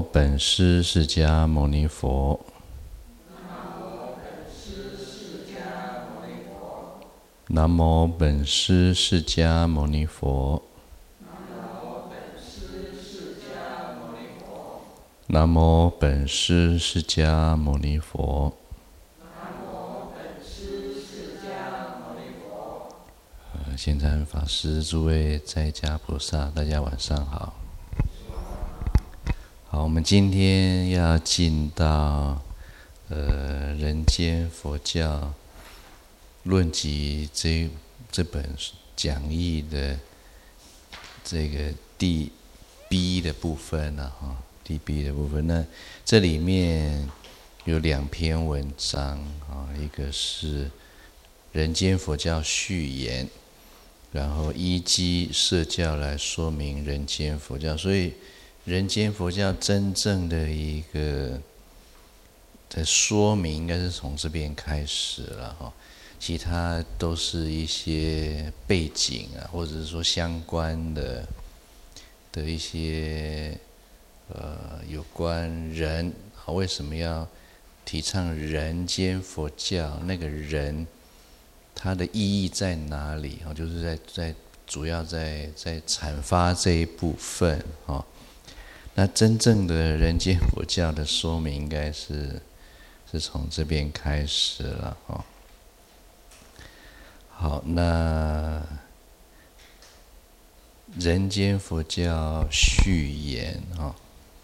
本师释迦牟尼佛。南无本师释迦牟尼佛。南无本师释迦牟尼佛。现在法师、诸位在家菩萨，大家晚上好。好，我们今天要进到人间佛教论集这本讲义的这个第 B 的部分了哈，第 B 的部分。那这里面有2篇文章啊，一个是人间佛教序言，然后依基摄教来说明人间佛教。所以人间佛教真正的一个的说明应该是从这边开始了哈，其他都是一些背景啊，或者是说相关的一些有关人为什么要提倡人间佛教，那个人它的意义在哪里？就是主要在阐发这一部分哦。那真正的人间佛教的说明应该是从这边开始了哦。好，那人间佛教序言啊，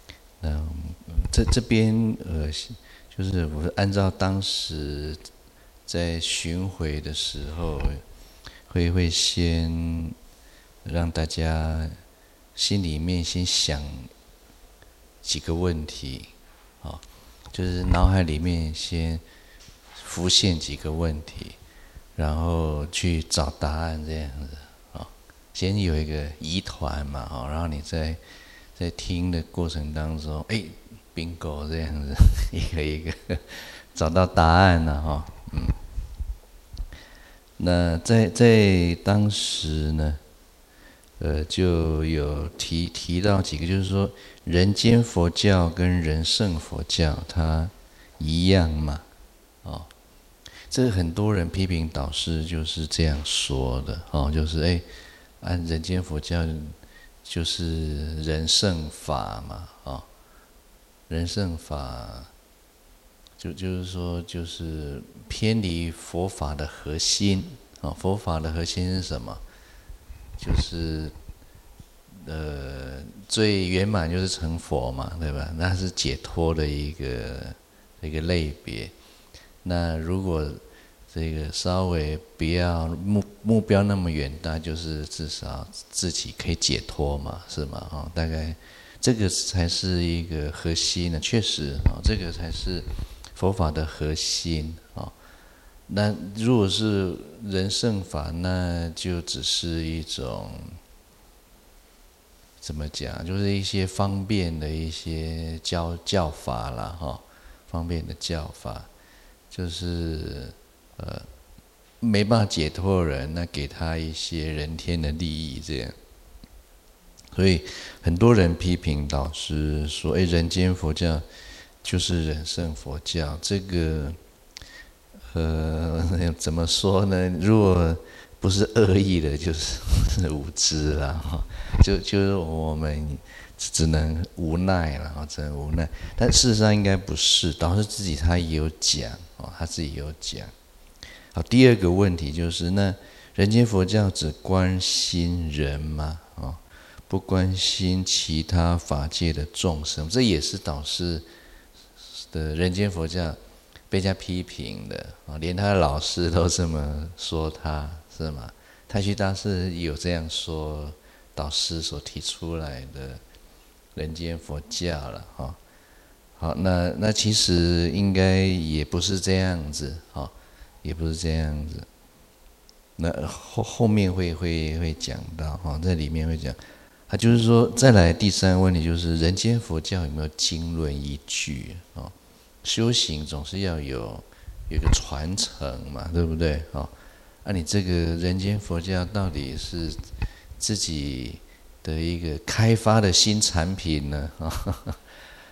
这边就是我按照当时在巡回的时候，会先让大家心里面先想几个问题，就是脑海里面先浮现几个问题，然后去找答案这样子。先有一个疑团嘛，然后你在听的过程当中，bingo 这样子，一个一个找到答案了哈。那在当时呢，就有提到几个，就是说人间佛教跟人圣佛教它一样嘛，这个很多人批评导师就是这样说的就是按人间佛教就是人圣法嘛，人圣法就是说就是偏离佛法的核心佛法的核心是什么？就是最圆满就是成佛嘛，对吧？那是解脱的一个类别。那如果这个稍微不要目标那么远大，就是至少自己可以解脱嘛，是吗？大概这个才是一个核心呢。确实这个才是佛法的核心那如果是人圣法，那就只是一种怎么讲？就是一些方便的一些教法啦方便的教法，就是没办法解脱人，那给他一些人天的利益这样。所以很多人批评导师说，人间佛教就是人圣佛教，这个怎么说呢？如果不是恶意的，就是无知啦就是我们只能无奈了只能无奈。但事实上应该不是，导师自己他也有讲他自己有讲。好，第二个问题就是，那人间佛教只关心人吗？不关心其他法界的众生，这也是导师的人间佛教被人家批评的连他的老师都这么说他，是吗？太虚大师有这样说导师所提出来的人间佛教了好，那其实应该也不是这样子也不是这样子。那后面会讲到在里面会讲。就是说，再来第3个问题就是人间佛教有没有经论依据修行总是要有一个传承嘛，对不对你这个人间佛教到底是自己的一个开发的新产品呢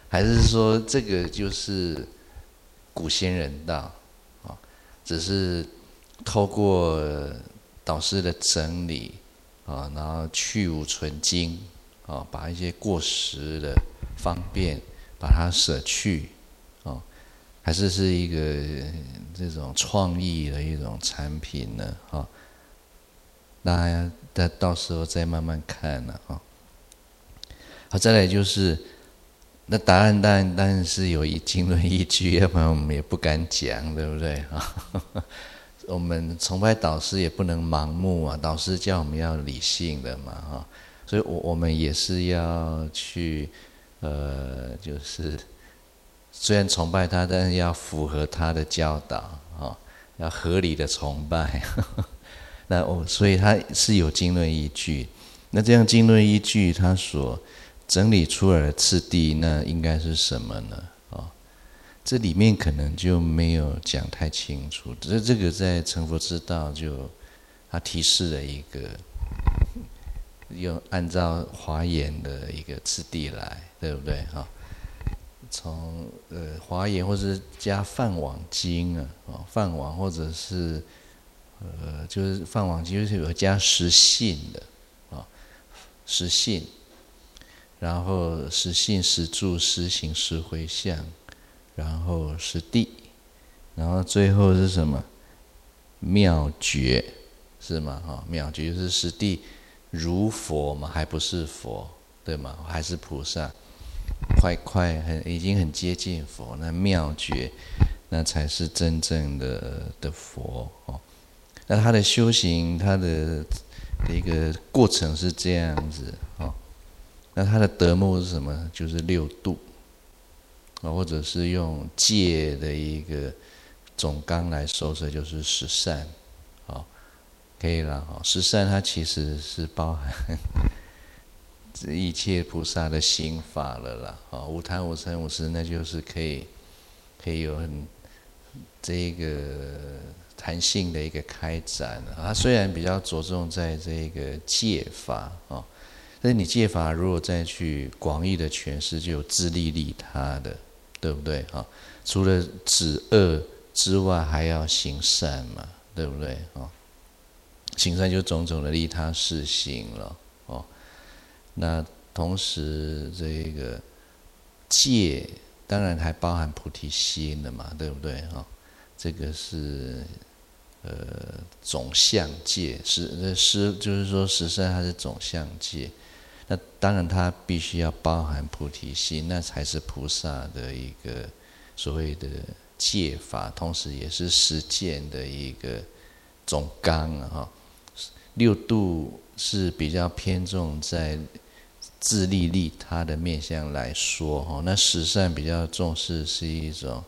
还是说这个就是古仙人道啊？只是透过导师的整理啊，然后去无存精啊，把一些过时的方便把它舍去啊，还是一个这种创意的一种产品呢啊？大家到时候再慢慢看了啊。好，再来就是，那答案当然是有经论依据，要不然我们也不敢讲，对不对啊？我们崇拜导师也不能盲目啊，导师叫我们要理性的嘛哈，所以我们也是要去就是虽然崇拜他，但是要符合他的教导啊，要合理的崇拜。那所以它是有经论依据。那这样经论依据，它所整理出来的次第，那应该是什么呢？这里面可能就没有讲太清楚。这个在成佛之道就他提示了一个，用按照华严的一个次第来，对不对哈？从华严或是加梵网经啊，梵网或者是就是梵网经就是有加实信的啊，实信，然后实信、实住、实行、实回向。然后实地，然后最后是什么？妙觉，是吗？哈，妙觉就是实地如佛嘛，还不是佛，对吗？还是菩萨，已经很接近佛。那妙觉，那才是真正的佛哦。那他的修行，他的一个过程是这样子哦。那他的德目是什么？就是六度。或者是用戒的一个总纲来说，这就是十善，可以了。十善它其实是包含一切菩萨的行法了啦。五贪五嗔五痴，那就是可以有很这个弹性的一个开展。它虽然比较着重在这个戒法但是你戒法如果再去广义的诠释，就有自利利他的。对不对啊？除了止恶之外，还要行善嘛，对不对啊？行善就种种的利他事行了哦。那同时这个戒当然还包含菩提心的嘛，对不对啊？这个是总相戒，就是说十善它是总相戒。那当然，它必须要包含菩提心，那才是菩萨的一个所谓的戒法，同时也是实践的一个总纲啊。六度是比较偏重在自利利他的面向来说那十善比较重视是一种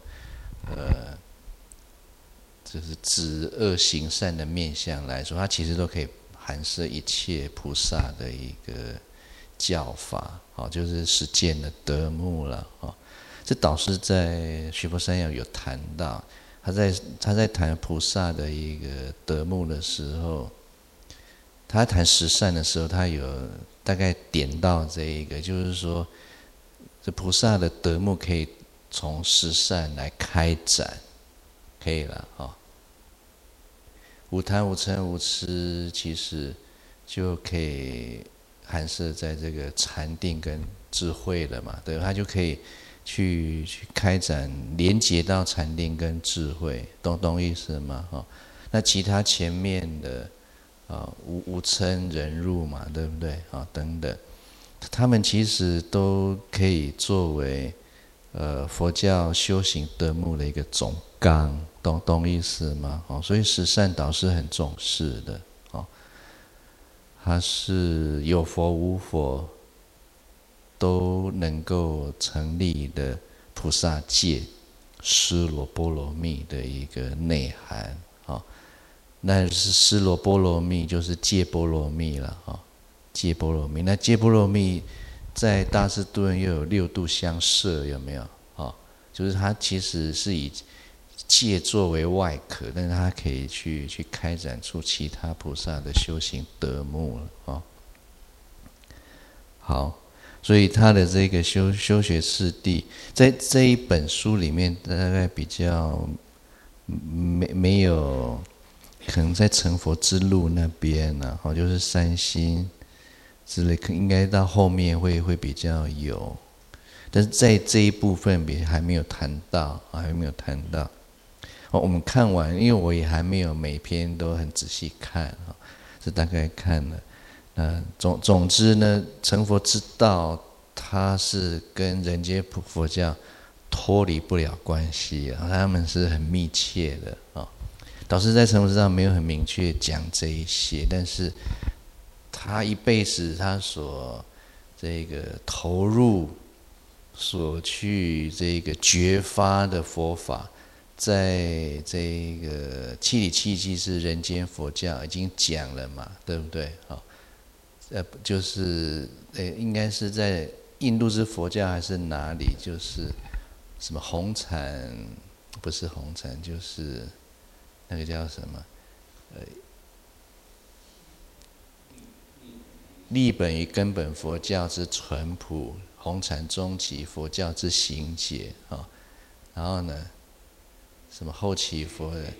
就是止恶行善的面向来说，它其实都可以含摄一切菩萨的一个教法，就是实践的德目了。这导师在须婆山要有谈到，他在谈菩萨的一个德目的时候，他谈十善的时候，他有大概点到这一个，就是说，这菩萨的德目可以从十善来开展，可以了无贪无嗔无痴，其实就可以含摄在这个禅定跟智慧了嘛，对，他就可以去开展连接到禅定跟智慧，懂意思吗？那其他前面的无嗔忍辱嘛，对不对等等，他们其实都可以作为佛教修行德目的一个总纲，懂意思吗？所以十善导师很重视的它是有佛无佛都能够成立的菩萨戒尸罗波罗蜜的一个内涵那是尸罗波罗蜜就是戒波罗蜜了戒波罗蜜，那戒波罗蜜在大智度论又有六度相摄，有没有就是它其实是以戒作为外壳，但是它可以去开展出其他菩萨的修行德目了好， 所以他的这个修学次第，在这一本书里面，大概比较没有，可能在成佛之路那边呢，就是三心之类，应该到后面会比较有，但是在这一部分还没有谈到，还没有谈到。我们看完，因为我也还没有每篇都很仔细看，是大概看了。总之呢，成佛之道，它是跟人间佛教脱离不了关系啊，他们是很密切的啊。导师在成佛之道没有很明确讲这一些，但是他一辈子他所这个投入、所去这个觉发的佛法，在这个七理七机是人间佛教已经讲了嘛，对不对？就是应该是在印度是佛教还是哪里？就是什么红禅，不是红禅，就是那个叫什么？立本与根本佛教之淳朴，红禅中期佛教之行解啊。然后呢，什么后期佛的，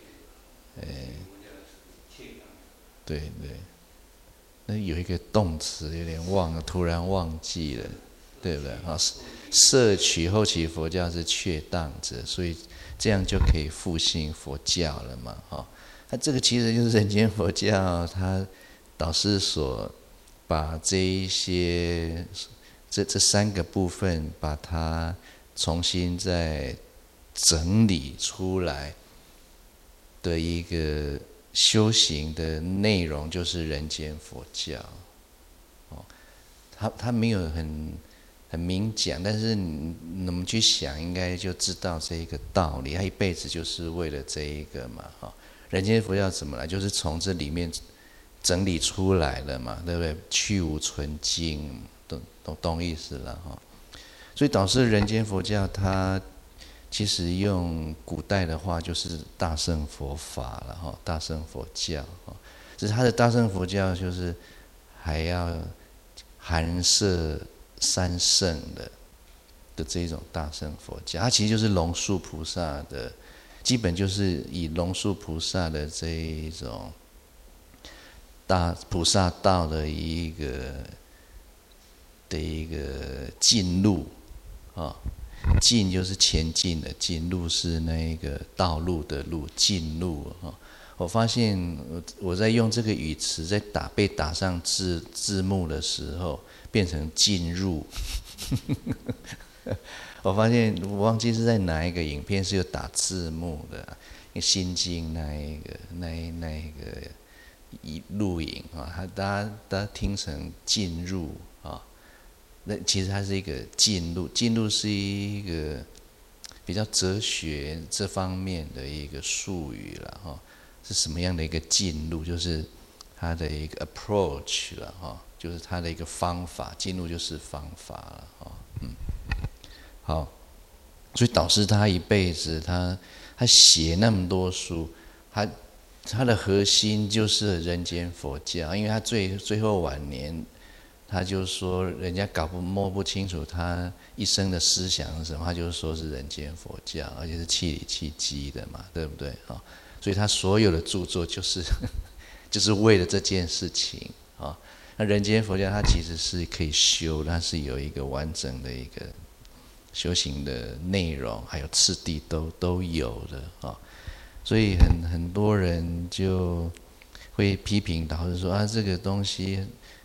对对。那有一个动词有点忘了，突然忘记了，对不对？摄取后期佛教是确当者，所以这样就可以复兴佛教了嘛？那这个其实就是人间佛教，他导师所把这一些这三个部分，把它重新再整理出来的一个修行的内容，就是人间佛教。他没有很明讲，但是我们去想，应该就知道这一个道理。他一辈子就是为了这一个嘛，人间佛教怎么来，就是从这里面整理出来了嘛，对不对？去无存精，懂意思了哈。所以导师人间佛教，它其实用古代的话就是大乘佛法了哈，大乘佛教。只是他的大乘佛教就是还要含摄三圣的这种大乘佛教，它其实就是龙树菩萨的，基本就是以龙树菩萨的这一种大菩萨道的一个进路啊。进就是前进的进，路是那个道路的路，进路啊。我发现我在用这个语词在被打上字幕的时候，变成进入。我发现我忘记是在哪一个影片是有打字幕的，心经那一个录影啊，大家听成进入啊。那其实它是一个进入，进入是一个比较哲学这方面的一个术语了哈。是什么样的一个进入？就是它的一个 approach 了哈，就是它的一个方法。进入就是方法了哈。好，所以导师他一辈子他写那么多书，他的核心就是人间佛教，因为他最后晚年。他就说，人家摸不清楚他一生的思想是什么，他就说是人间佛教，而且是七理七机的嘛，对不对？所以他所有的著作就是就是为了这件事情啊。那人间佛教它其实是可以修，它是有一个完整的一个修行的内容，还有次第都有的啊。所以很多人就会批评导师说这个东西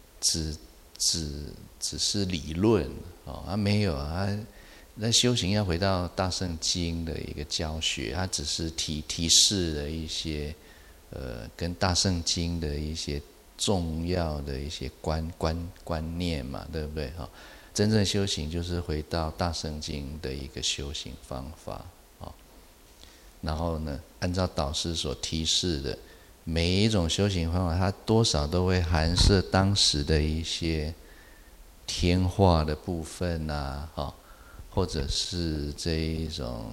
只是理论没有那修行要回到大圣经的一个教学，它只是提示了一些跟大圣经的一些重要的一些观念嘛，对不对？真正修行就是回到大圣经的一个修行方法然后呢，按照导师所提示的。每一种修行方法，它多少都会含摄当时的一些天化的部分或者是这一种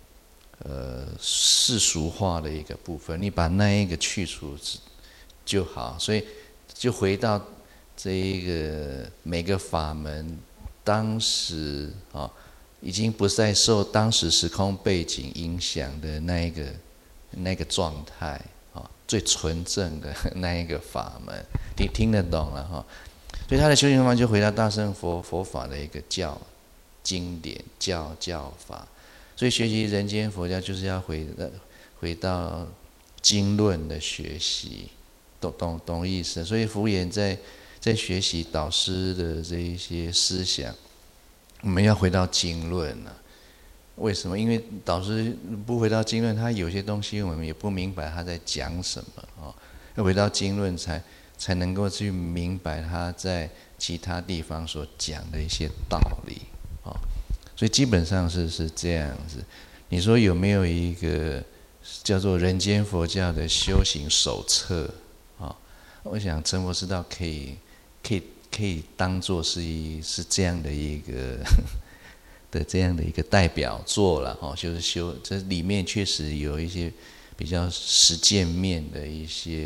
世俗化的一个部分，你把那一个去除就好。所以就回到这一个每个法门当时已经不再受当时时空背景影响的那个状态最纯正的那一个法门，听得懂了哈。所以他的修行方法就回到大乘佛法的一个经典教法。所以学习人间佛教就是要回到经论的学习，懂意思？所以福严在学习导师的这一些思想，我们要回到经论了。为什么？因为导师不回到经论，他有些东西我们也不明白他在讲什么要回到经论才能够去明白他在其他地方所讲的一些道理所以基本上是这样子。你说有没有一个叫做人间佛教的修行手册我想成佛之道可以当作是这样的一个这样的一个代表作了就是这里面确实有一些比较实践面的一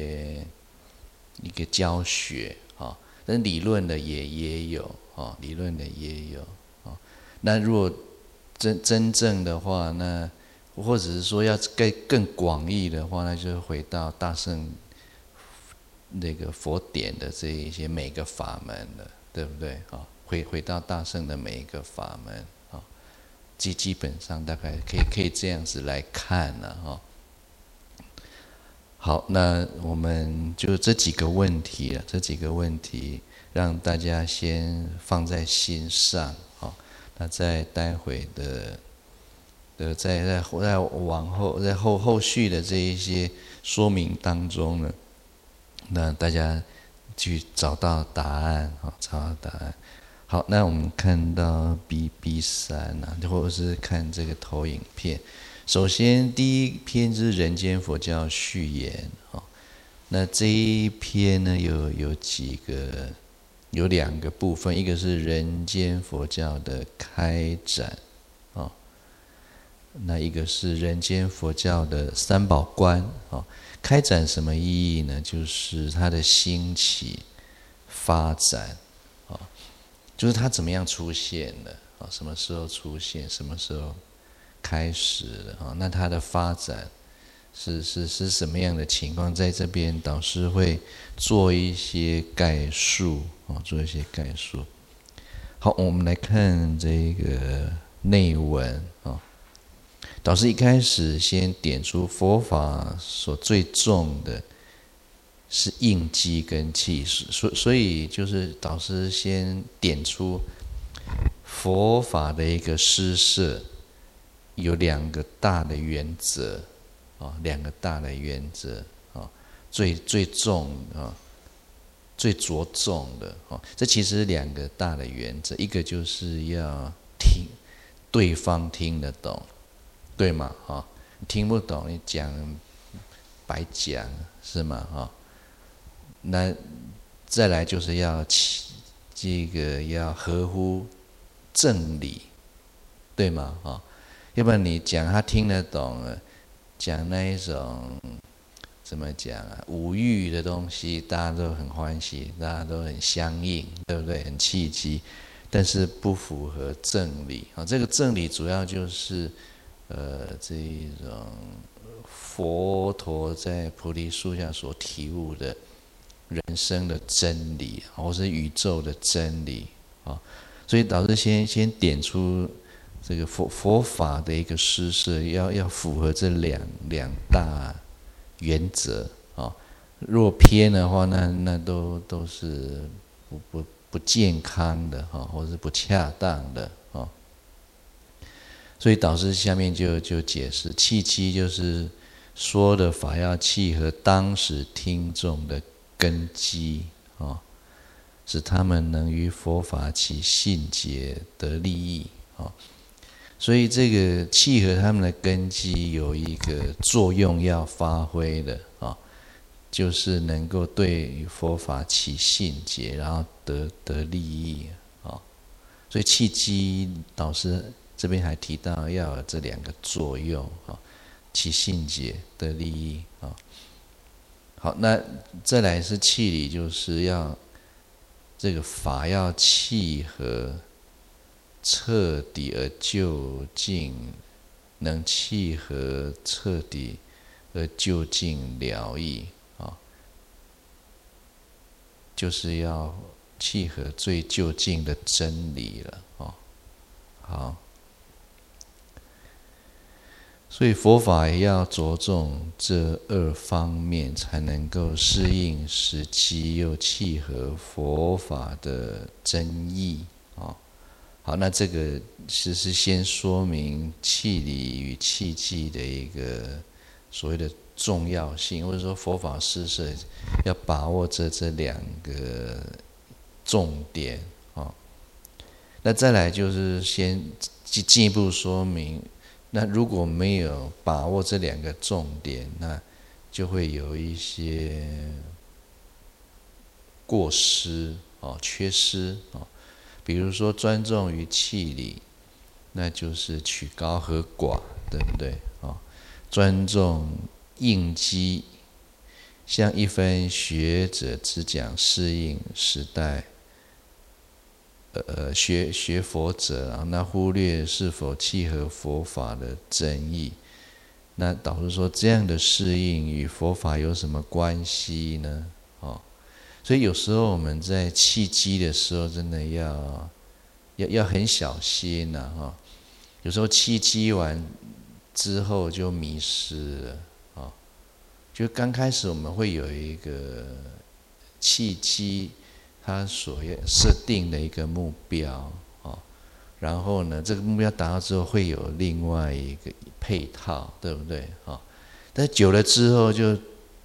个教学但理论的也有理论的也有那如果真正的话，那或者是说要更广义的话，那就回到大乘那个佛典的这一些每个法门了，对不对回到大乘的每一个法门基本上大概可以这样子来看了好，那我们就这几个问题让大家先放在心上那在待会在往后在后续的这一些说明当中呢，那大家去找到答案好，那我们看到 B3或者是看这个投影片。首先第一篇是人间佛教序言那这一篇呢有两个部分，一个是人间佛教的开展那一个是人间佛教的三宝观开展什么意义呢？就是它的兴起发展就是它怎么样出现的什么时候出现，什么时候开始的那它的发展是什么样的情况？在这边导师会做一些概述好，我们来看这个内文导师一开始先点出佛法所最重的是应机跟气势，所以就是导师先点出佛法的一个施设有两个大的原则最重最着重的这其实是两个大的原则，一个就是要对方听得懂，对吗？听不懂你讲白讲是吗？那再来就是要要合乎正理，对吗？要不然你讲他听得懂了，讲那一种怎么讲五欲的东西，大家都很欢喜，大家都很相应，对不对？很契机，但是不符合正理这个正理主要就是这一种佛陀在菩提树下所体悟的人生的真理，或是宇宙的真理所以导致先点出这个佛法的一个施设要符合这两大原则若偏的话，那都是不健康的或是不恰当的所以导师下面就解释，契机就是说的法要契合当时听众的根基使他们能于佛法起信解得利益所以这个契合他们的根基有一个作用要发挥的就是能够对佛法起信解，然后得利益所以契机导师这边还提到要有这两个作用起信解得利益好，那再来是契理，就是要这个法要契合彻底而究竟，能契合彻底而究竟了义啊，就是要契合最究竟的真理了啊。好，所以佛法也要着重这二方面，才能够适应时机，又契合佛法的真意啊。好，那这个是先说明气理与气机的一个所谓的重要性，或者说佛法施设要把握这两个重点啊。那再来就是先进一步说明，那如果没有把握这两个重点，那就会有一些过失哦，缺失哦。比如说专重于气理，那就是取高和寡，对不对？专重应机，像一分学者只讲适应时代，学佛者那忽略是否契合佛法的真意。那导致说这样的适应与佛法有什么关系呢？所以有时候我们在契机的时候，真的要很小心呐，有时候契机完之后就迷失了就刚开始我们会有一个契机，它所设定的一个目标然后呢，这个目标达到之后会有另外一个配套，对不对但久了之后就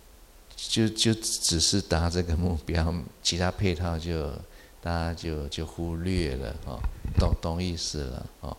只是达这个目标，其他配套大家就忽略了懂意思了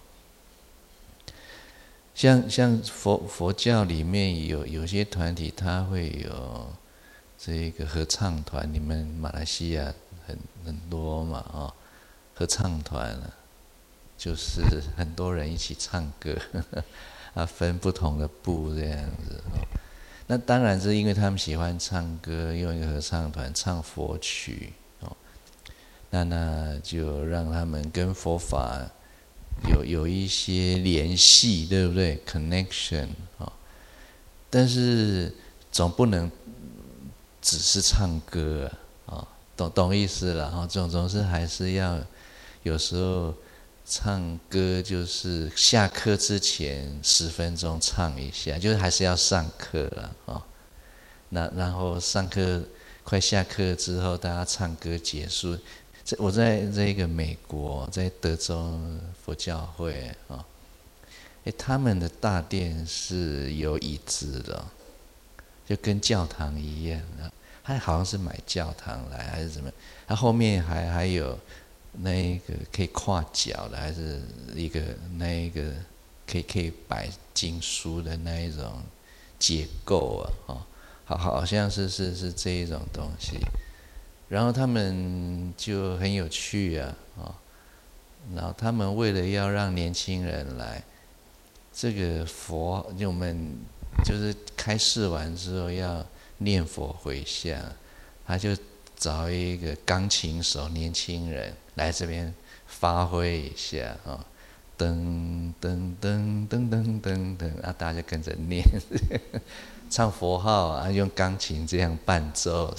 像佛教里面有些团体，它会有这个合唱团，你们马来西亚很多嘛合唱团就是很多人一起唱歌分不同的部这样子那当然是因为他们喜欢唱歌，用一个合唱团唱佛曲那就让他们跟佛法有一些联系，对不对 ？connection 但是总不能只是唱歌懂意思了总是还是要有时候唱歌就是下课之前10分钟唱一下，就是还是要上课了那然后上课快下课之后，大家唱歌结束。我在这个美国，在德州佛教会他们的大殿是有椅子的，就跟教堂一样他好像是买教堂来还是怎么？他后面还有那一个可以跨脚的，还是那一个可以摆经书的那一种结构好像是这一种东西。然后他们就很有趣然后他们为了要让年轻人来，这个佛就我们就是开示完之后要念佛回向，他就找一个钢琴手年轻人来这边发挥一下噔噔噔噔噔噔噔大家就跟着念唱佛号用钢琴这样伴奏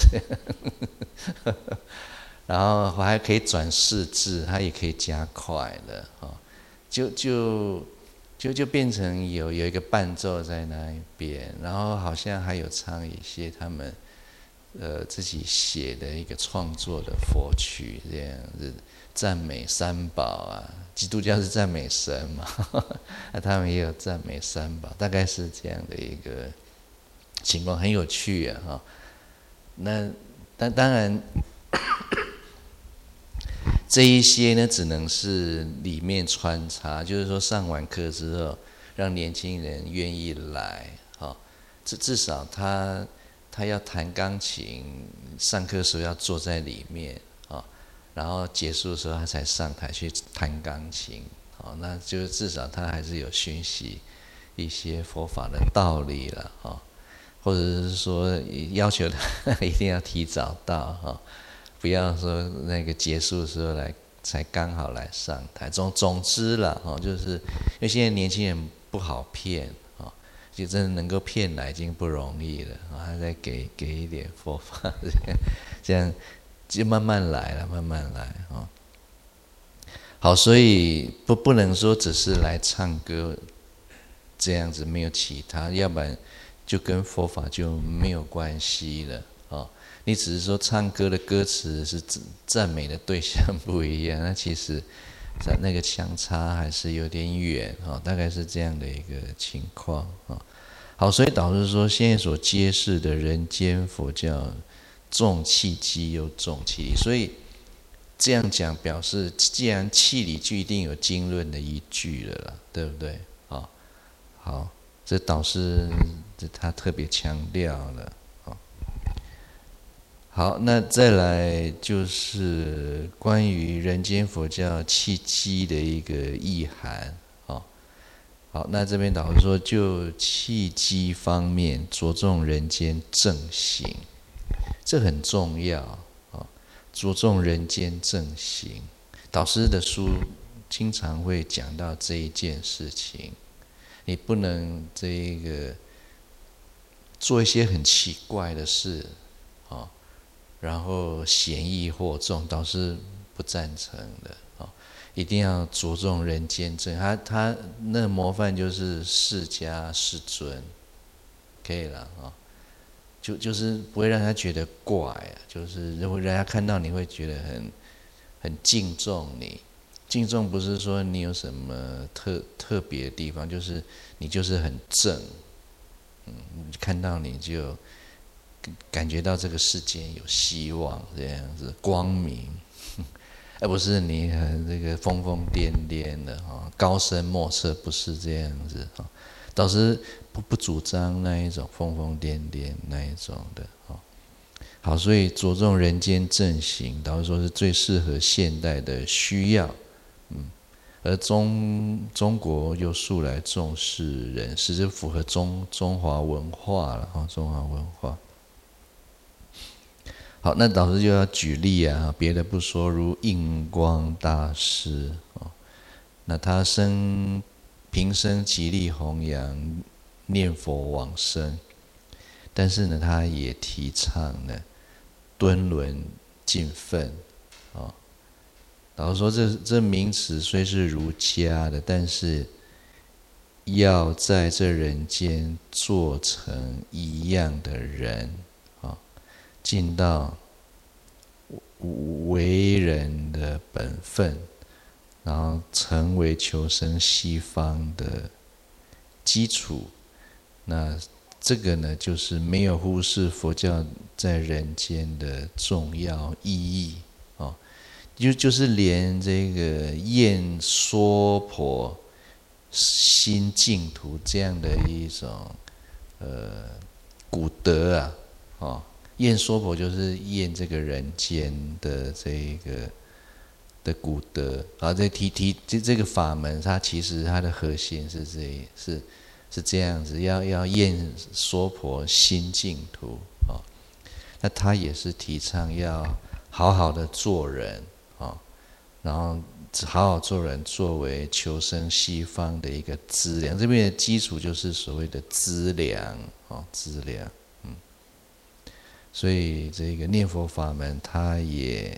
然后还可以转四字，它也可以加快的就变成有一个伴奏在那一边，然后好像还有唱一些他们自己写的一个创作的佛曲这样子，赞美三宝基督教是赞美神嘛他们也有赞美三宝，大概是这样的一个情况，很有趣那当然这一些呢，只能是里面穿插，就是说上完课之后，让年轻人愿意来至少他要弹钢琴，上课的时候要坐在里面然后结束的时候他才上台去弹钢琴那就至少他还是有熏习一些佛法的道理了或者是说要求他一定要提早到不要说那个结束的时候来才刚好来上台。总之啦，就是因为现在年轻人不好骗，就真的能够骗来已经不容易了，还再给一点佛法，这样就慢慢来了，慢慢来啊。好，所以不能说只是来唱歌这样子，没有其他，要不然就跟佛法就没有关系了啊。你只是说唱歌的歌词是赞美的对象不一样，那其实那个相差还是有点远啊，大概是这样的一个情况啊。好，所以导致说现在所揭示的人间佛教重气机又重气理，所以这样讲表示，既然气理就一定有经论的依据了啦，对不对？好，这导师他特别强调了。好，那再来就是关于人间佛教气机的一个意涵。好，那这边导师说，就气机方面着重人间正行，这很重要。着重人间正行，导师的书经常会讲到这一件事情。你不能这个做一些很奇怪的事，然后嫌疑惑众，导师不赞成的。一定要着重人间正，他那模范就是释迦世尊，可以了就是不会让他觉得怪啊，就是如果人家看到你会觉得很敬重你。敬重不是说你有什么特别的地方，就是你就是很正，看到你就感觉到这个世界有希望，这样子光明。而不是你很这个疯疯癫癫的高深莫测，不是这样子导师不主张那一种疯疯癫癫那一种的好，所以着重人间正行，导师说是最适合现代的需要。而中国又素来重视人事，这符合中华文化了中华文化。好，那导师就要举例啊，别的不说，如印光大师那他平生极力弘扬念佛往生，但是呢，他也提倡呢敦伦敬奋导师说这名词虽是儒家的，但是要在这人间做成一样的人尽到为人的本分，然后成为求生西方的基础。那这个呢，就是没有忽视佛教在人间的重要意义就是连这个厌娑婆心净土这样的一种古德厌娑婆就是厌这个人间的这个的古德这个法门，它其实它的核心是这样子，要厌娑婆心净土那他也是提倡要好好的做人然后好好做人作为求生西方的一个资粮，这边的基础就是所谓的资粮资粮。所以这个念佛法门，它也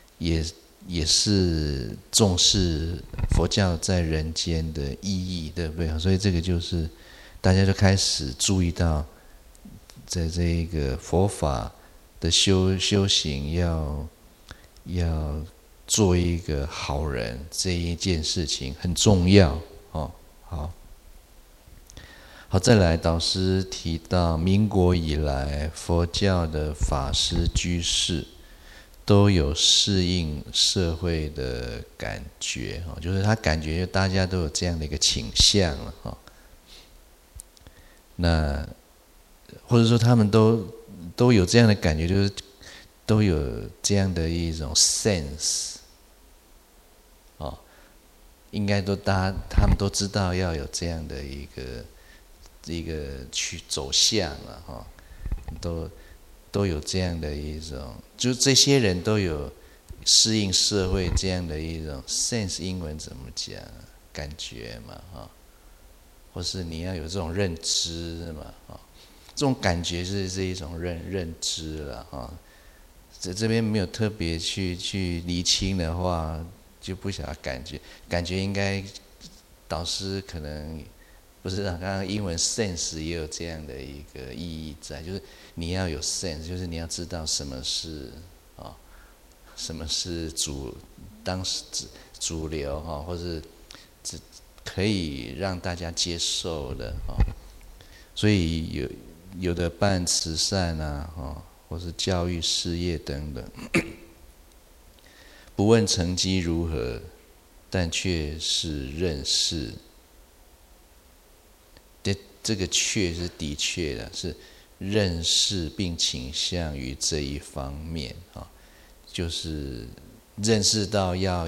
是重视佛教在人间的意义，对不对？所以这个就是大家就开始注意到，在这个佛法的修行要做一个好人，这一件事情很重要好，再来，导师提到，民国以来，佛教的法师居士都有适应社会的感觉就是他感觉大家都有这样的一个倾向了那或者说他们都有这样的感觉，就是都有这样的一种 sense应该他们都知道要有这样的一个去走向了都有这样的一种，就这些人都有适应社会这样的一种 sense， 英文怎么讲？感觉嘛，或是你要有这种认知嘛，这种感觉是一种认知了，这边没有特别去厘清的话，就不晓得感觉应该导师可能不是刚刚英文 sense 也有这样的一个意义在，就是你要有 sense， 就是你要知道什么是什么是当时主流或是可以让大家接受的所以有的办慈善或是教育事业等等，不问成绩如何，但却是认识。这个确是的确的，是认识并倾向于这一方面就是认识到要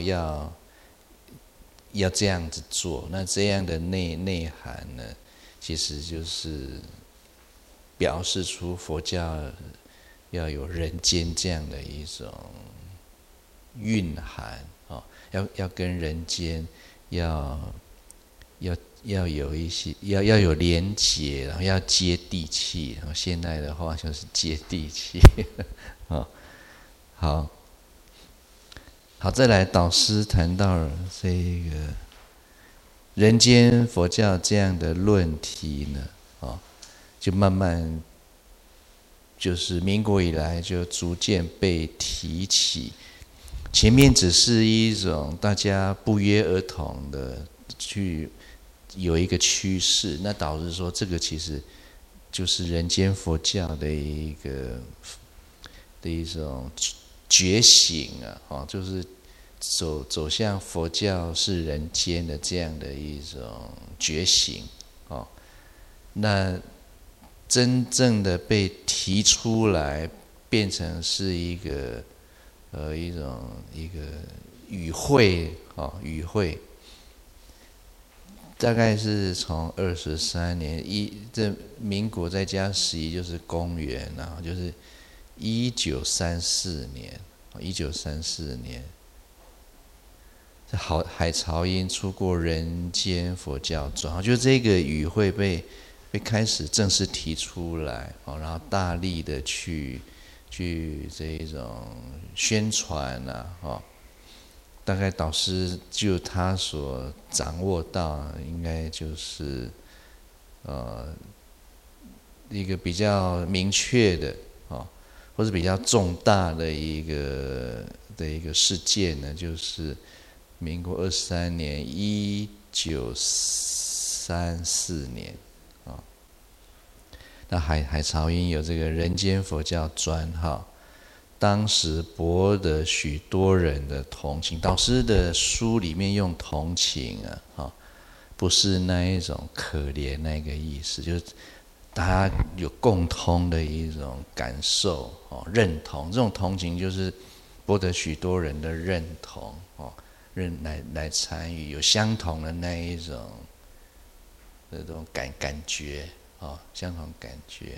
这样子做。那这样的内涵呢，其实就是表示出佛教要有人间这样的一种蕴含要跟人间要有一些要有连结，然后要接地气，然后现在的话就是接地气好，再来导师谈到了这个人间佛教这样的论题呢，就慢慢就是民国以来就逐渐被提起。前面只是一种大家不约而同的去有一个趋势，那导致说这个其实就是人间佛教的一种觉醒就是走向佛教是人间的这样的一种觉醒那真正的被提出来，变成是一个语汇语汇，大概是从23年这民国再加11就是公元就是1934年，海潮音出过《人间佛教传》，就这个语汇被开始正式提出来然后大力的去这一种宣传大概导师就他所掌握到，应该就是一个比较明确的或者比较重大的一个事件呢，就是民国23年1934年那海潮音有这个人间佛教专号，当时博得许多人的同情。导师的书里面用同情不是那一种可怜那个意思，就是大家有共通的一种感受认同。这种同情就是博得许多人的认同来参与，有相同的那一种这种感觉相同感觉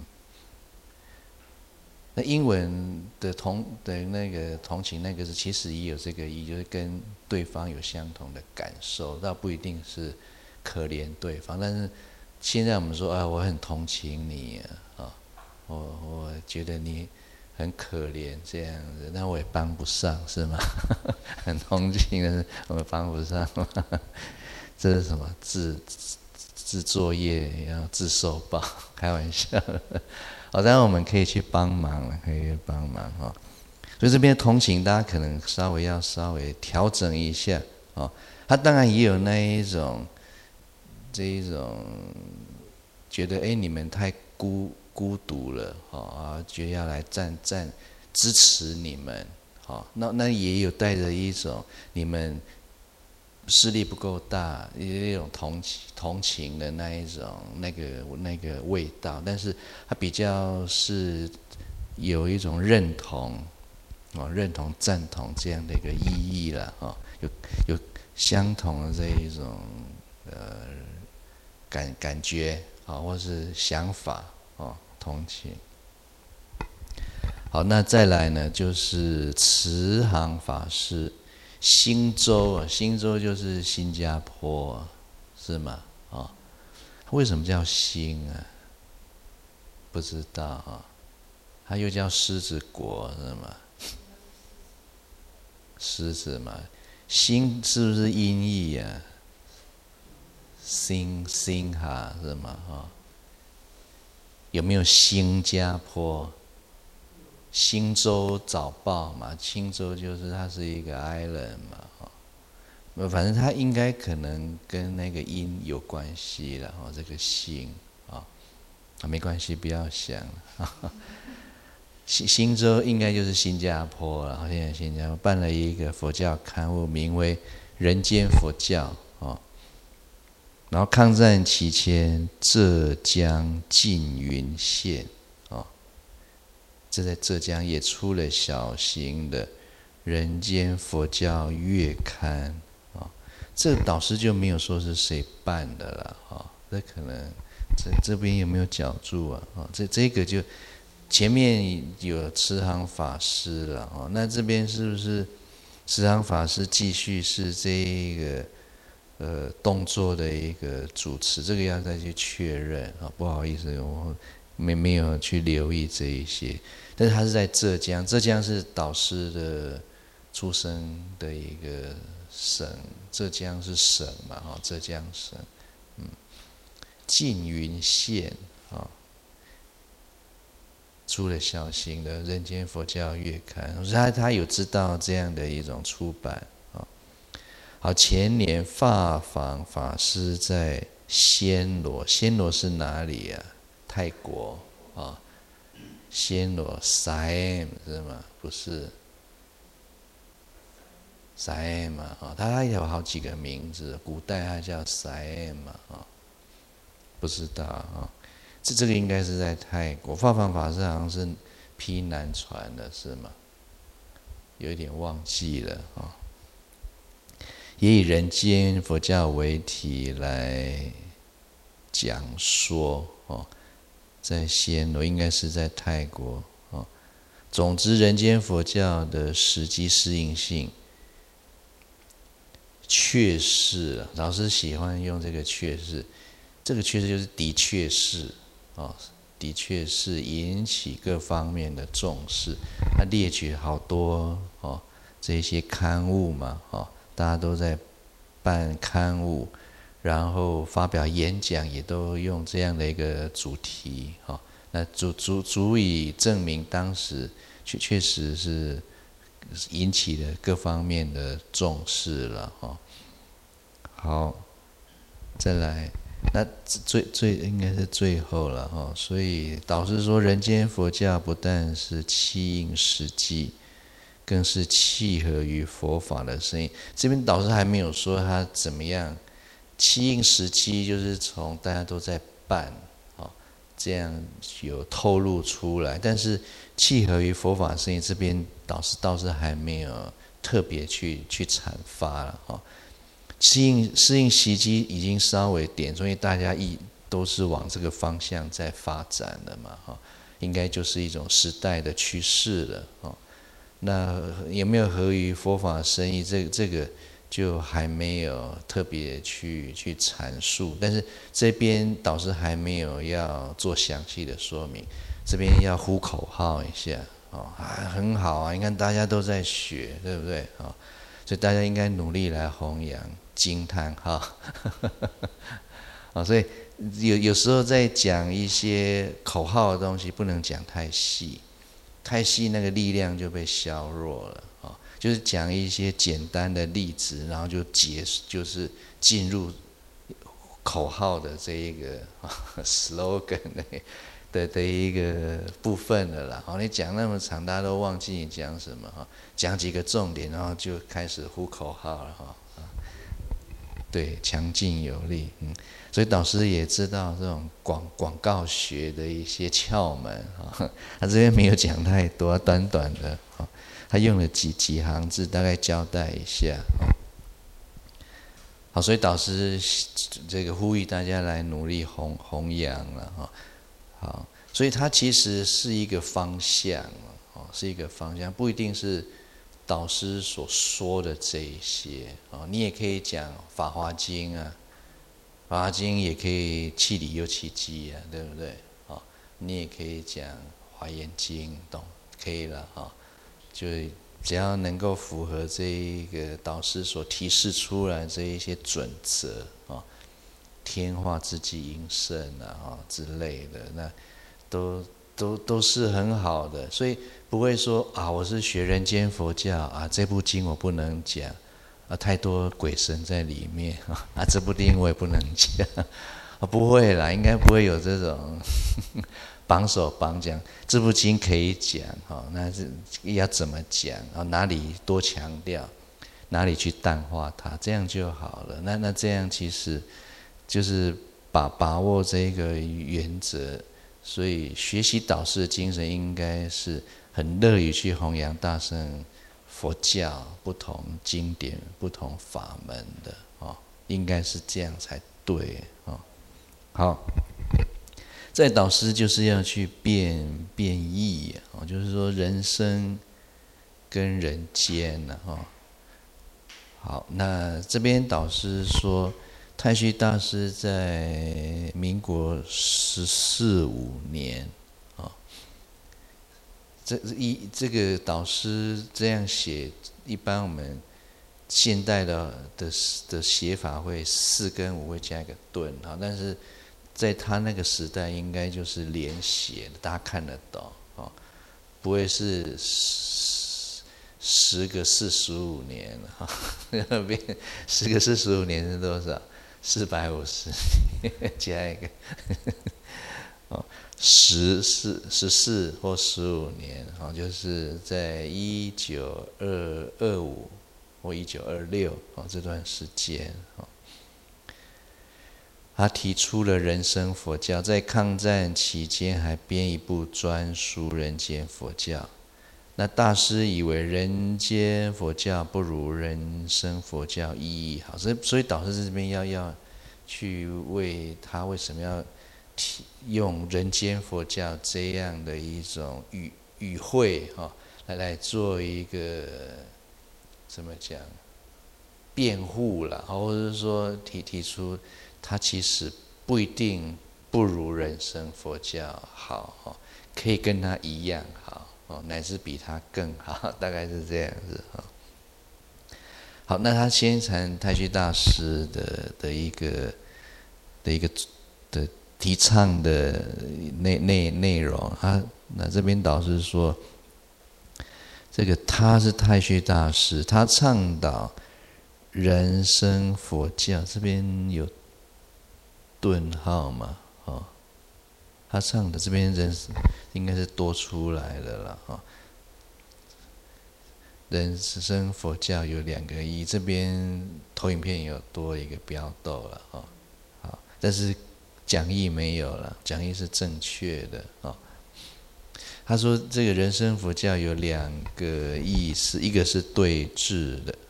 那英文的那个同情那个是其实也有这个意，就是跟对方有相同的感受，倒不一定是可怜对方。但是现在我们说我很同情你我觉得你很可怜这样子，但我也帮不上是吗？很同情但是我们帮不上这是什么自作业也要自受报，开玩笑当然我们可以去帮忙了，可以去帮忙所以这边的同情大家可能稍微调整一下他当然也有那一种这一种觉得你们太孤独了觉得要来站支持你们那也有带着一种你们势力不够大，一种同情的那一种那个味道，但是它比较是有一种认同赞同这样的一个意义了有相同的这一种感觉或是想法同情。 好，那再来呢，就是慈航法师，新州啊，新州就是新加坡，是吗？啊，为什么叫新啊？不知道啊，它又叫狮子国，是吗？狮子嘛，新是不是音译啊？新哈是吗？哈，有没有新加坡？新洲早报嘛，新洲就是它是一个 island 嘛，反正它应该可能跟那个音有关系了这个新没关系，不要想新洲应该就是新加坡了，现在新加坡办了一个佛教刊物，名为《人间佛教》然后抗战期间，浙江缙云县这在浙江也出了小型的人间佛教月刊这导师就没有说是谁办的了这可能这边有没有脚注这个就前面有慈航法师了那这边是不是慈航法师继续是这一个动作的一个主持？这个要再去确认不好意思，我没有去留意这一些。但是他是在浙江，浙江是导师的出生的一个省，浙江是省嘛浙江省，缙云县出了小型的人间佛教月刊，他有知道这样的一种出版好，前年法访法师在暹罗，暹罗是哪里啊？泰国暹罗 Siam 是吗？不是 Siam 它有好几个名字，古代它叫 Siam 不知道这个应该是在泰国，法访法师好像是披南传的是吗？有一点忘记了也以人间佛教为题来讲说在暹罗应该是在泰国总之人间佛教的实际适应性确是老师喜欢用这个确是，这个确是就是的确是的确是引起各方面的重视，他列举好多这些刊物嘛大家都在办刊物，然后发表演讲，也都用这样的一个主题那足以证明当时确实是引起了各方面的重视了好，再来，那最应该是最后了所以导师说，人间佛教不但是契应实际，更是契合于佛法的声音。这边导师还没有说他怎么样契应时期，就是从大家都在办这样有透露出来，但是契合于佛法声音这边导师倒是还没有特别去阐发了适应时机已经稍微点，所以大家都是往这个方向在发展的嘛应该就是一种时代的趋势了那有没有合于佛法深意？这个就还没有特别去阐述，但是这边导师还没有要做详细的说明，这边要呼口号一下很好你看大家都在学，对不对所以大家应该努力来弘扬，惊叹所以有时候在讲一些口号的东西，不能讲太细。太细那个力量就被削弱了就是讲一些简单的例子，然后就是进入口号的这一个slogan 的一个部分了啦你讲那么长，大家都忘记你讲什么讲几个重点，然后就开始呼口号了对，强劲有力所以导师也知道这种广告学的一些窍门他这边没有讲太多，短短的他用了几行字，大概交代一下好，所以导师这个呼吁大家来努力弘扬了好，所以它其实是一个方向是一个方向，不一定是导师所说的这一些你也可以讲《法华经》啊，《法华经》也可以气理又气机啊，对不对？你也可以讲《华严经》，懂？可以了就只要能够符合这一个导师所提示出来这一些准则天化自己应胜之类的，那都是很好的，所以不会说我是学人间佛教这部经我不能讲太多鬼神在里面这部经我也不能讲不会啦，应该不会有这种绑手绑脚。这部经可以讲那是要怎么讲哪里多强调，哪里去淡化它，这样就好了。那这样其实就是把握这个原则。所以学习导师的精神，应该是很乐于去弘扬大乘佛教不同经典、不同法门的应该是这样才对好，在导师就是要去变异就是说人生跟人间好，那这边导师说。太虚大师在民国14、15年这个导师这样写，一般我们现代的写法会4跟5会加一个顿但是在他那个时代应该就是连写的，大家看得懂不会是10个45年10个45年是多少？450加一个14或15年就是在1925或1926这段时间他提出了人生佛教，在抗战期间还编一部专书《人间佛教》。那大师以为人间佛教不如人生佛教意义好，所以导师这边要去为他为什么要用人间佛教这样的一种语汇来做一个怎么讲辩护啦，或者是说提出他其实不一定不如人生佛教好可以跟他一样好。乃至比他更好，大概是这样子好，那他先谈太虚大师的一个提倡的内容那这边导师说，这个他是太虚大师，他倡导人生佛教，这边有顿号吗？他唱的这边人应该是多出来的了人生佛教有2个意义，这边投影片有多一个标斗了好，但是讲义没有了，讲义是正确的他说这个人生佛教有2个意思，一个是对治的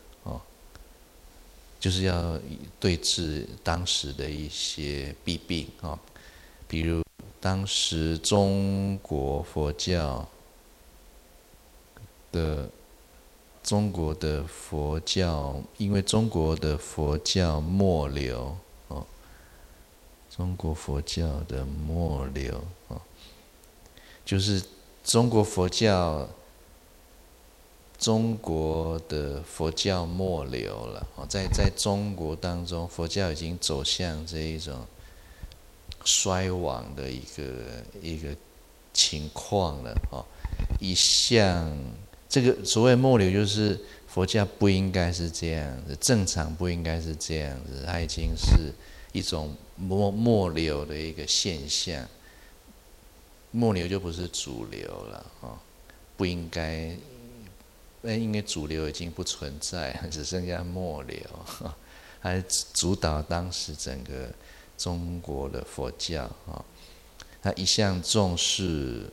就是要对治当时的一些弊病比如。当时中国佛教因为中国的佛教末流中国佛教的末流就是中国的佛教末流了在中国当中，佛教已经走向这一种衰亡的一个情况了一向这个所谓末流，就是佛教不应该是这样子，正常不应该是这样子，它已经是一种末流的一个现象，末流就不是主流了不应该，因为主流已经不存在，只剩下末流还主导当时整个中国的佛教他一向重视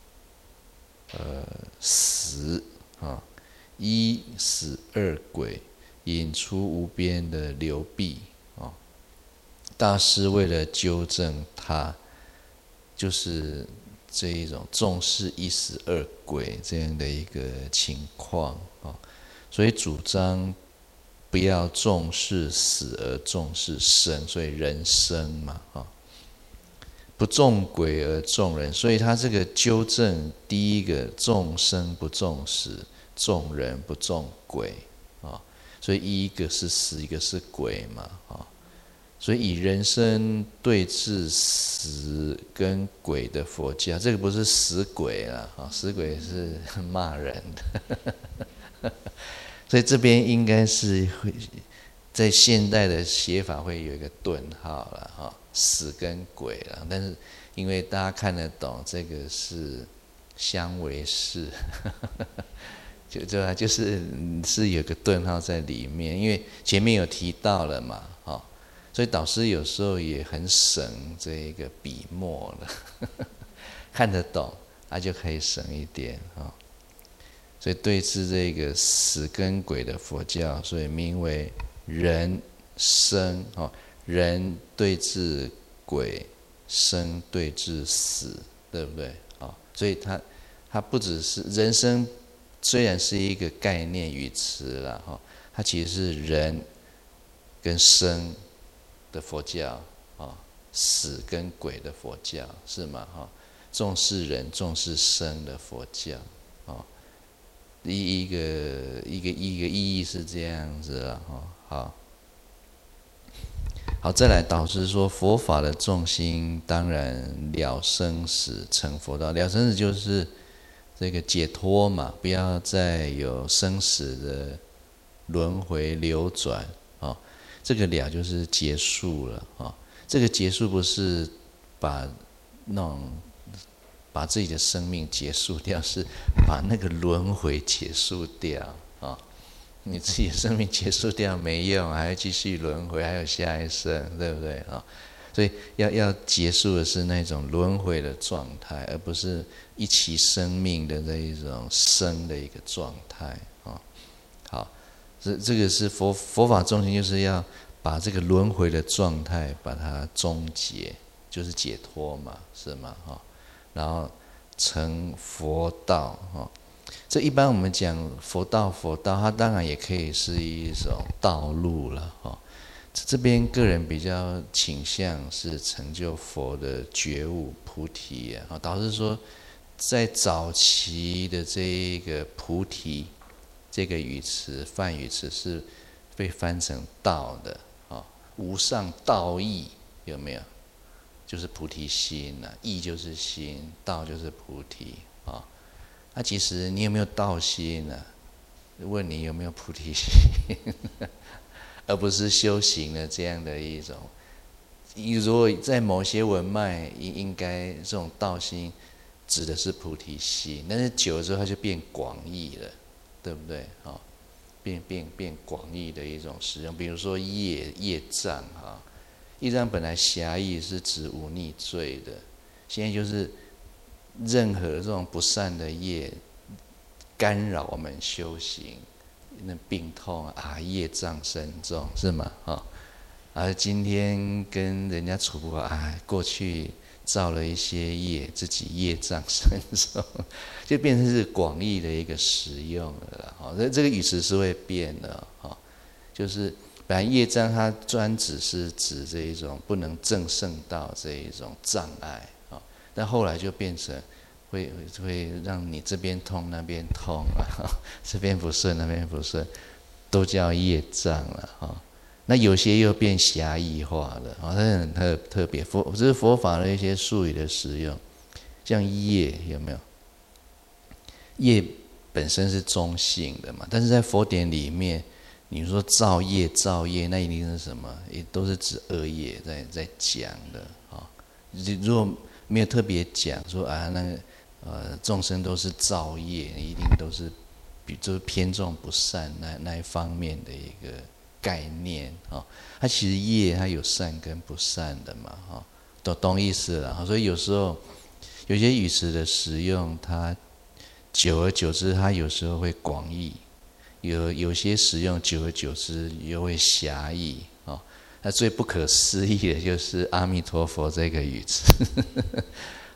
死一死二鬼，引出无边的流弊大师为了纠正他，就是这一种重视一死二鬼这样的一个情况啊，所以主张不要重视死而重视生，所以人生嘛啊，不重鬼而重人，所以他这个纠正第一个重生不重死，重人不重鬼啊，所以一个是死，一个是鬼嘛啊。所以以人生对治死跟鬼的佛教，这个不是死鬼啦，死鬼是骂人的，所以这边应该是会在现代的写法会有一个顿号啦，死跟鬼啦，但是因为大家看得懂，这个是相为是，就是有个顿号在里面，因为前面有提到了嘛，所以导师有时候也很省这个笔墨了，看得懂，就可以省一点啊。所以对治这个死跟鬼的佛教，所以名为人生人对治鬼，生对治死，对不对？所以它不只是人生，虽然是一个概念语词啦，它其实是人跟生的佛教，死跟鬼的佛教，是吗？重视人重视生的佛教，一个意义是这样子了，好，再来导师说，佛法的重心当然了生死成佛道，了生死就是这个解脱嘛，不要再有生死的轮回流转。这个了就是结束了这个结束不是把自己的生命结束掉，是把那个轮回结束掉你自己的生命结束掉没用，还要继续轮回，还有下一生，对不对所以要结束的是那种轮回的状态，而不是一期生命的这一种生的一个状态好。这个是佛法重心，就是要把这个轮回的状态把它终结，就是解脱嘛，是吗？然后成佛道这一般我们讲佛道，它当然也可以是一种道路了这边个人比较倾向是成就佛的觉悟菩提导致说，在早期的这一个菩提。这个语词梵语词是被翻成道的无上道义有没有？就是菩提心义就是心，道就是菩提那其实你有没有道心问你有没有菩提心而不是修行的这样的一种。如果在某些文脉应该这种道心指的是菩提心，但是久了之后它就变广义了，对不对变广义的一种使用。比如说业障业障本来狭义是指忤逆罪的，现在就是任何这种不善的业干扰我们修行，那病痛业障深重，是吗今天跟人家处不好过去造了一些业，自己业障深重，就变成是广义的一个使用了这个语词是会变的就是本来业障它专指是指这一种不能证圣道这一种障碍但后来就变成会让你这边痛那边痛这边不顺那边不顺，都叫业障了那有些又变狭义化了它很特别，这是佛法的一些术语的使用。像业有没有？业本身是中性的嘛，但是在佛典里面，你说造业，那一定是什么？也都是指恶业在讲的如果没有特别讲说那个众生都是造业，一定都是就是偏重不善那一方面的一个概念它其实业它有善跟不善的嘛懂意思了所以有时候有些语词的使用，它久而久之它有时候会广义，有些使用久而久之又会狭义那最不可思议的就是阿弥陀佛这个语词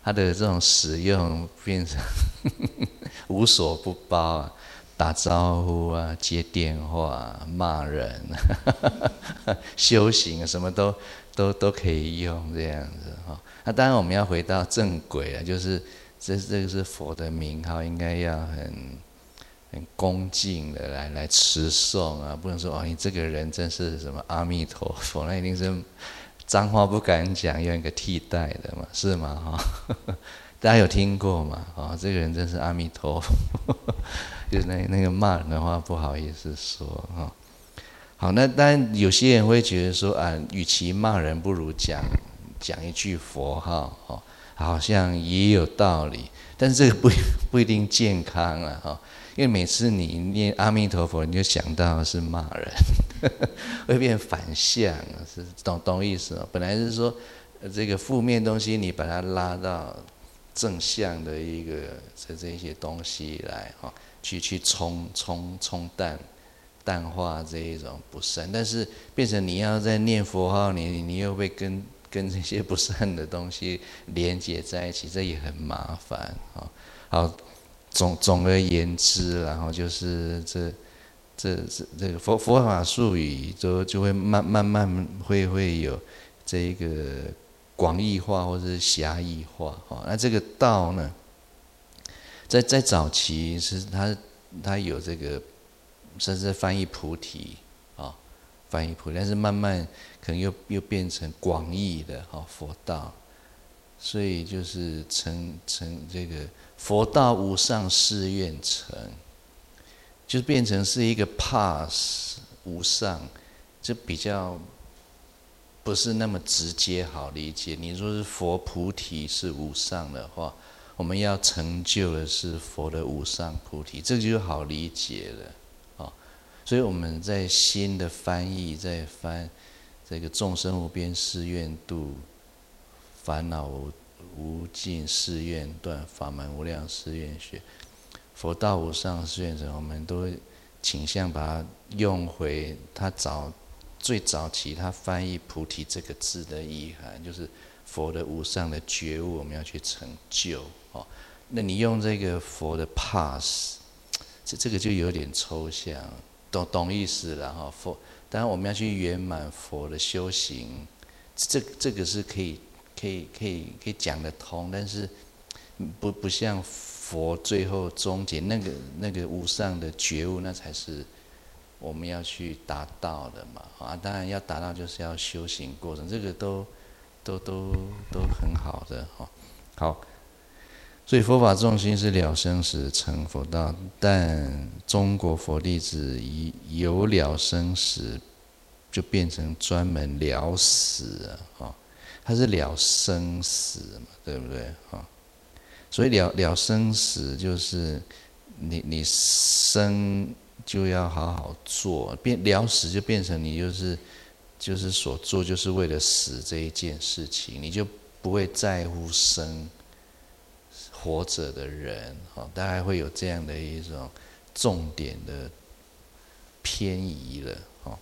它的这种使用变成无所不包啊，打招呼啊，接电话、骂人、修行什么都可以用这样子哈。那当然我们要回到正轨啊，就是这个是佛的名号，应该要很恭敬的来持诵啊，不能说哦你这个人真是什么阿弥陀佛，那一定是脏话不敢讲，用一个替代的嘛，是吗？哈，大家有听过吗？哦，这个人真是阿弥陀佛，就是那个骂人的话不好意思说哈。好，那当然有些人会觉得说啊，与其骂人，不如讲一句佛号，哦，好像也有道理，但是这个不一定健康啊，哈。因为每次你念阿弥陀佛，你就想到是骂人，会变反向，是懂意思吗？本来是说这个负面东西，你把它拉到正向的一个这些东西来哈，去冲淡化这一种不善，但是变成你要在念佛号，你又会跟这些不善的东西连接在一起，这也很麻烦啊。好。总而言之，然后就是这个佛法术语就会慢慢会有这一个广义化或者是狭义化哈。那这个道呢，在早期是它有这个甚至翻译菩提啊，翻译菩提，但是慢慢可能又变成广义的哈佛道，所以就是成这个。佛道无上誓愿成，就变成是一个 pass 无上，就比较不是那么直接好理解。你说是佛菩提是无上的话，我们要成就的是佛的无上菩提，这个就好理解了啊。所以我们在新的翻译，在翻这个众生无边誓愿度，烦恼无尽誓愿断，法门无量誓愿学，佛道无上誓愿成，我们都倾向把它用回它最早期它翻译菩提这个字的意涵，就是佛的无上的觉悟，我们要去成就哦。那你用这个佛的 pass， 这个就有点抽象，懂意思了哈。佛当然我们要去圆满佛的修行，这个是可以讲得通，但是不像佛最后终结那个无上的觉悟，那才是我们要去达到的嘛啊！当然要达到就是要修行过程，这个都很好的哈。好，所以佛法重心是了生死成佛道，但中国佛弟子有了生死，就变成专门了死啊。它是了生死嘛，对不对啊？所以了生死就是你生就要好好做，了死就变成你就是所做就是为了死这一件事情，你就不会在乎生活着的人啊，大概会有这样的一种重点的偏移了。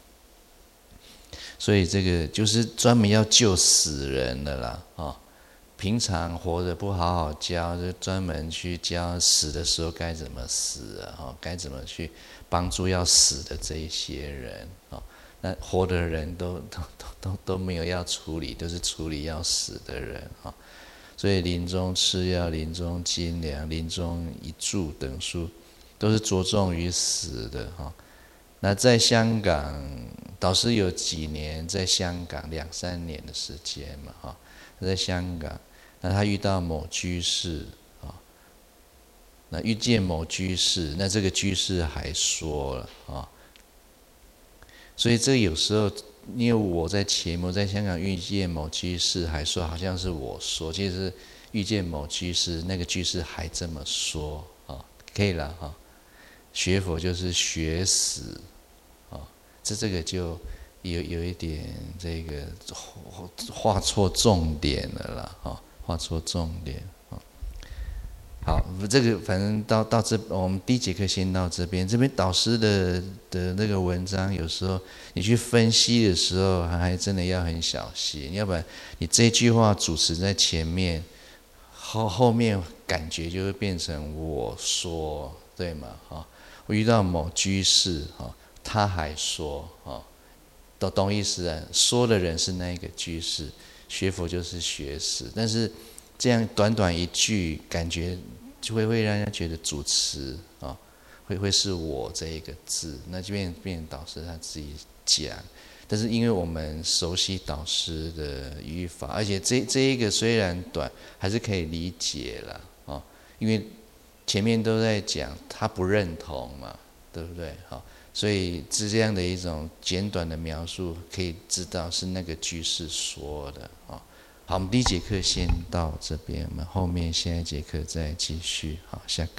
所以这个就是专门要救死人的啦，啊，平常活着不好好教，就专门去教死的时候该怎么死啊，该怎么去帮助要死的这一些人啊，那活的人都没有要处理，都是处理要死的人啊，所以临终吃药、临终金粮、临终一炷等书，都是着重于死的哈。那在香港，导师有几年在香港2-3年的时间嘛，哈，在香港，那他遇到某居士啊，那遇见某居士，那这个居士还说了啊，所以这有时候，因为我在香港遇见某居士，还说好像是我说，其实遇见某居士，那个居士还这么说啊，可以了哈。学佛就是学死，啊，这个就有一点这个画错重点了啦，啊，画错重点啊。好，这个反正到这，我们第一节课先到这边。这边导师的那个文章，有时候你去分析的时候，还真的要很小心，要不然你这句话主持在前面， 后面感觉就会变成我说，对吗？我遇到某居士他还说懂意思啊？说的人是那一个居士，学佛就是学识，但是这样短短一句，感觉就会让人家觉得主持会是我这一个字，那就变导师他自己讲。但是因为我们熟悉导师的语法，而且这一个虽然短，还是可以理解了因为前面都在讲他不认同嘛，对不对？所以这样的一种简短的描述，可以知道是那个居士说的好，我们第一节课先到这边，我们后面下一节课再继续。好，下课。